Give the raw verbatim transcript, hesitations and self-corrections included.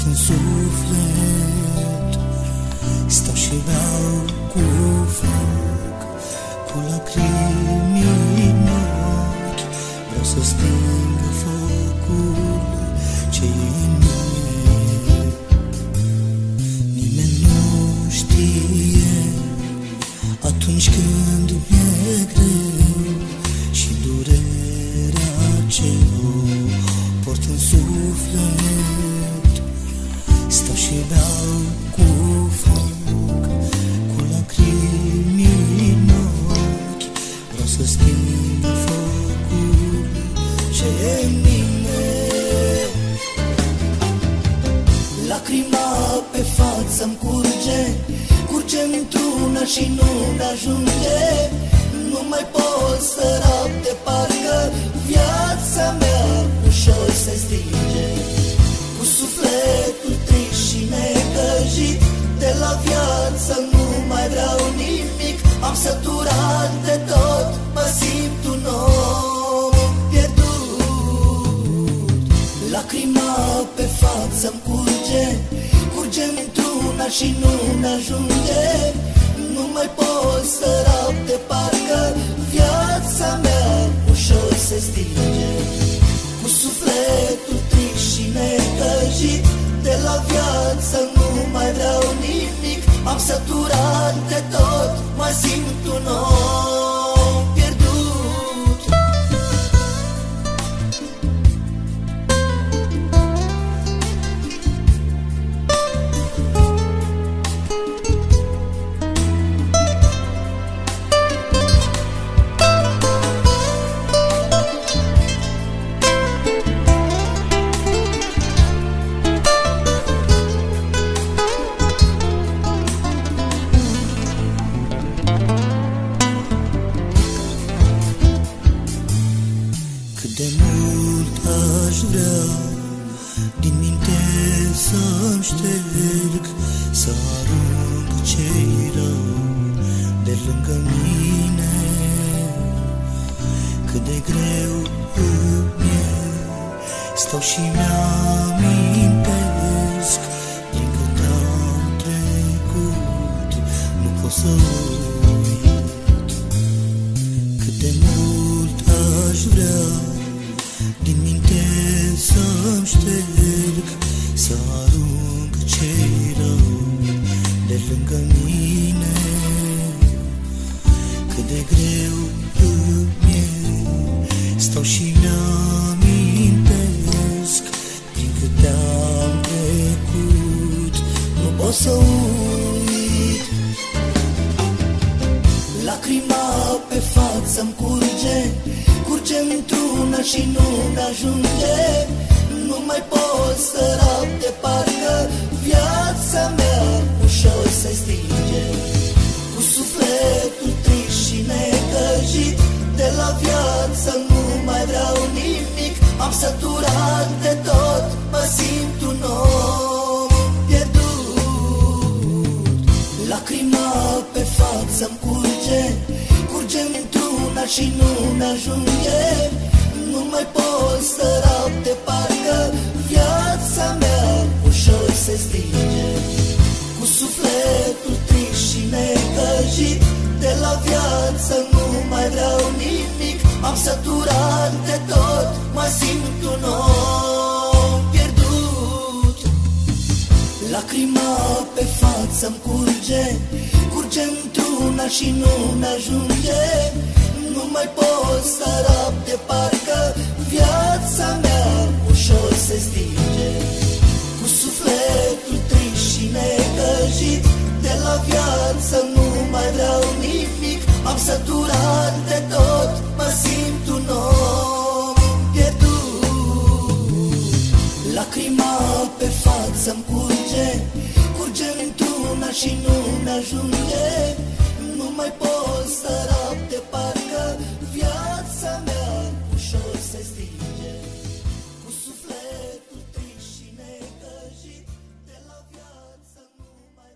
port în suflet. Stau și beau cu foc, cu lacrimi în ochi. Vreau să sting focul ce e în mine. Nimeni nu știe atunci când mi-e greu și durerea ce o port în suflet. Stau și beau cu foc, cu lacrimi în ochi. Vreau să sting focul ce e în mine. Lacrima pe față-mi curge, curge într-una și nu-mi ajunge. Nu mai pot să rap de parcă viața mea ușor se stinge. Cu sufletul trist și necăjit, de la viață nu mai vreau nimic. Am săturat de tot, mă simt un om pierdut. Lacrima pe față-mi curge, curge într-una și nu-mi ajunge. Nu mai pot să rap de parcă viața mea ușor se stinge. Cu sufletul trist și necăjit, de la viață nu mai vreau nimic. Am săturat de tot, mă simt un om pierdut. De mult aș vrea din minte să-mi șterg, să arunc ce-i rău de lângă mine. Cât de greu îmi e, stau și mi-amintesc prin cât am trecut, nu pot să uit. Cât de mult aș vrea din minte să-mi șterg, să arunc ce-i rău de lângă mine. Cât de greu îmi e, stau și mi-amintesc prin câte am trecut, nu pot să uit. Lacrima pe față-mi curge, curge într-una și nu-mi ajunge. Nu mai pot să rap de parcă viața mea ușor se stinge. Cu sufletul trist și necăjit, de la viață nu mai vreau nimic. Am săturat de tot, mă simt un om pierdut. Lacrima pe față-mi curge, curge într-una și nu-mi ajunge. Nu mai pot să rap de parcă viața mea ușor se stinge. Cu sufletul trist și necăjit, de la viață nu mai vreau nimic. Am săturat de tot, mă simt un om pierdut. Lacrima pe față-mi curge, curge într-una și nu-mi ajunge. Nu mai pot să rap de parcă viața mea ușor se stinge. Cu sufletul trist și necăjit, de la viață nu mai vreau nimic. Am săturat de tot, mă simt un om pierdut. Lacrima pe față-mi curge, curge într-una și nu-mi ajunge. Nu mai pot să rap